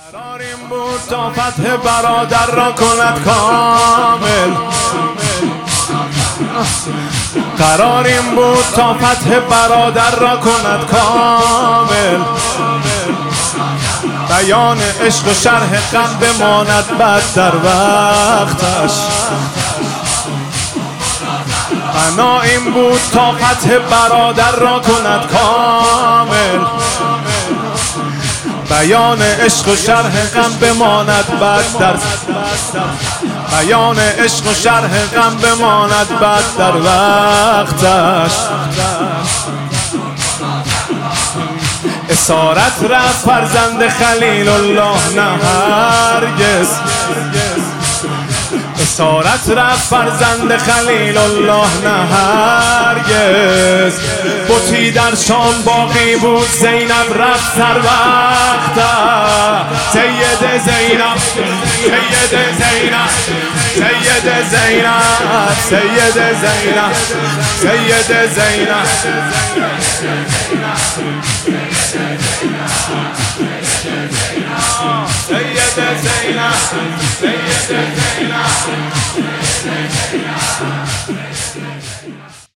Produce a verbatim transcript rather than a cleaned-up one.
قرار این بود تا فتح برادر را کند کامل. قرار این بود تا فتح برادر را کند کامل. بیان عشق و شرح غم بماند بعد در وقتش. بنا این بود تا فتح برادر را کند کامل. بیان عشق و شرح غم بماند بعد در بیان عشق و شرح غم بماند بعد در وقتش. اسارت رفت فرزند خلیل الله نه هرگز. اسارت رفت فرزند خلیل الله نه هرگز. بتی در شام باقی بود زینب رفت سر وقت. سید زینب سید زینب سید زینب سید زینب سید زینب سید زینب